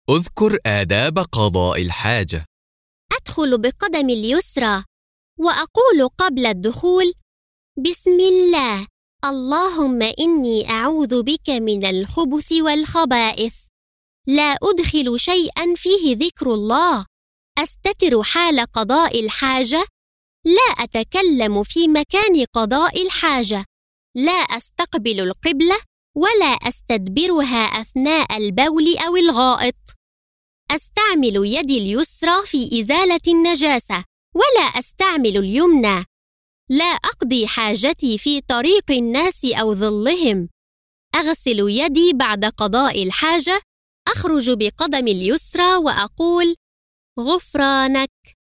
اذكر آداب قضاء الحاجة. أدخل بقدم اليسرى وأقول قبل الدخول: بسم الله، اللهم إني أعوذ بك من الخبث والخبائث. لا أدخل شيئا فيه ذكر الله. أستتر حال قضاء الحاجة. لا أتكلم في مكان قضاء الحاجة. لا أستقبل القبلة ولا أستدبرها أثناء البول أو الغائط. أستعمل يدي اليسرى في إزالة النجاسة ولا أستعمل اليمنى. لا أقضي حاجتي في طريق الناس أو ظلهم. أغسل يدي بعد قضاء الحاجة. أخرج بقدم اليسرى وأقول: غفرانك.